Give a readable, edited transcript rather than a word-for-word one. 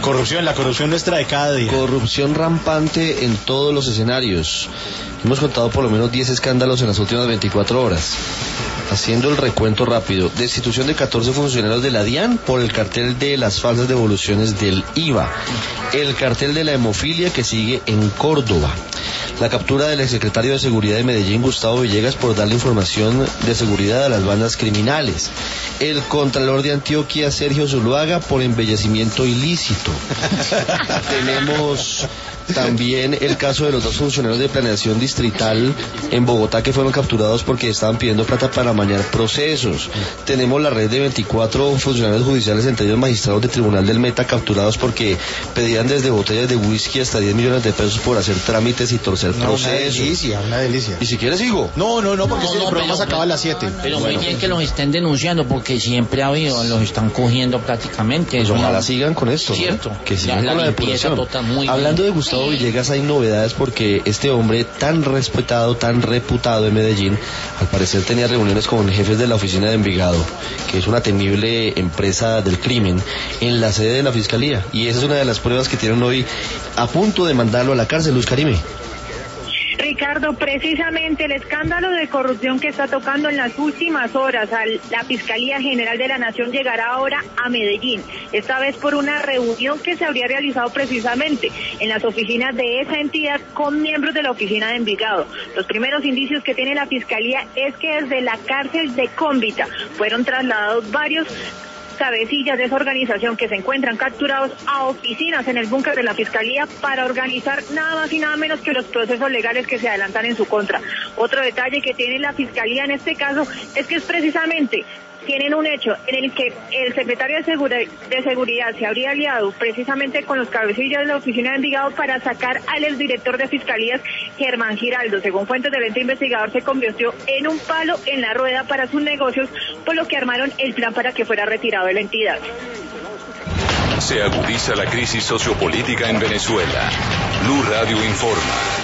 La corrupción nuestra de cada día. Corrupción rampante en todos los escenarios. Hemos contado por lo menos 10 escándalos en las últimas 24 horas. Haciendo el recuento rápido: destitución de 14 funcionarios de la DIAN por el cartel de las falsas devoluciones del IVA, el cartel de la hemofilia que sigue en Córdoba, la captura del exsecretario de Seguridad de Medellín, Gustavo Villegas, por darle información de seguridad a las bandas criminales, el contralor de Antioquia, Sergio Zuluaga, por embellecimiento ilícito. Tenemos también el caso de los 2 funcionarios de planeación distrital en Bogotá que fueron capturados porque estaban pidiendo plata para amañar procesos. Tenemos la red de 24 funcionarios judiciales, entre ellos magistrados de Tribunal del Meta, capturados porque pedían desde botellas de whisky hasta 10 millones de pesos por hacer trámites y torcer procesos. Una delicia. ¿Y si quieres sigo? No, porque el programa se acaba a las 7. Pero muy bien que los estén denunciando, porque siempre ha habido, los están cogiendo prácticamente. Ojalá sigan con esto, cierto, ¿no? Que sigan con la depuración. Hablando de Gustavo Villegas, hay novedades porque este hombre tan respetado, tan reputado en Medellín, al parecer tenía reuniones con jefes de la oficina de Envigado, que es una temible empresa del crimen, en la sede de la Fiscalía. Y esa es una de las pruebas que tienen hoy a punto de mandarlo a la cárcel. Luz Karime. Ricardo, precisamente el escándalo de corrupción que está tocando en las últimas horas a la Fiscalía General de la Nación llegará ahora a Medellín, esta vez por una reunión que se habría realizado precisamente en las oficinas de esa entidad con miembros de la oficina de Envigado. Los primeros indicios que tiene la Fiscalía es que desde la cárcel de Cómbita fueron trasladados varios cabecillas de esa organización que se encuentran capturados a oficinas en el búnker de la Fiscalía para organizar nada más y nada menos que los procesos legales que se adelantan en su contra. Otro detalle que tiene la Fiscalía en este caso es que es precisamente tienen un hecho en el que el secretario de Seguridad se habría aliado precisamente con los cabecillas de la oficina de Envigado para sacar al exdirector de Fiscalías, Germán Giraldo. Según fuentes del ente investigador, se convirtió en un palo en la rueda para sus negocios, por lo que armaron el plan para que fuera retirado de la entidad. Se agudiza la crisis sociopolítica en Venezuela. Blue Radio informa.